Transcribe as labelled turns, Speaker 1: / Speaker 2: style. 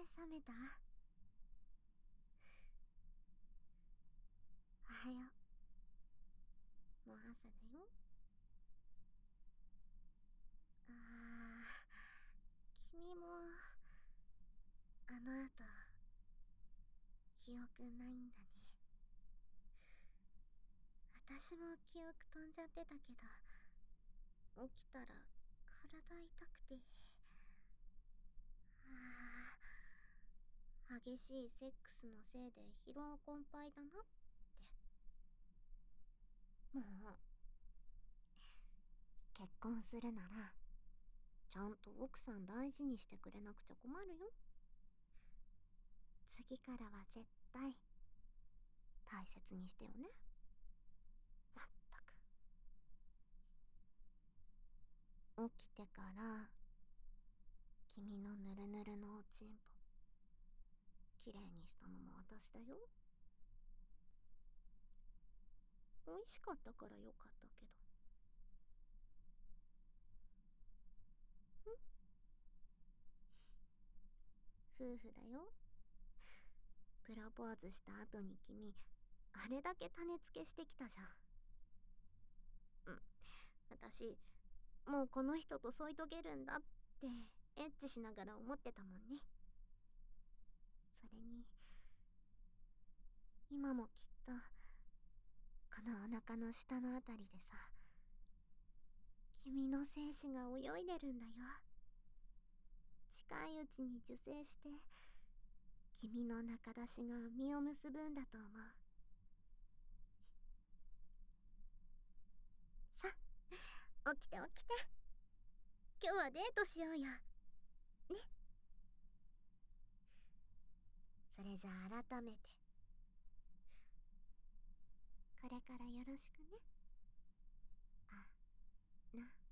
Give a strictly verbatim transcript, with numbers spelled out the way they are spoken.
Speaker 1: 覚めた？おはよう。もう朝だよ。あー、君もあの後記憶ないんだね。私も記憶飛んじゃってたけど、起きたら体痛くて、あー、激しいセックスのせいで疲労困憊だなって。もう結婚するならちゃんと奥さん大事にしてくれなくちゃ困るよ。次からは絶対大切にしてよね。まったく。起きてから君のぬるぬるのおちんぽきれいにしたのも私だよ。美味しかったからよかったけど。ん夫婦だよ。プロポーズした後に君あれだけ種付けしてきたじゃん。うん、私もうこの人と添い遂げるんだってエッチしながら思ってたもんね。それに今もきっとこのお腹の下のあたりでさ、君の精子が泳いでるんだよ。近いうちに受精して君の中出しが実を結ぶんだと思う。さ、起きて起きて。今日はデートしようよ。ね。それじゃあ改めてこれからよろしくね。あ、な。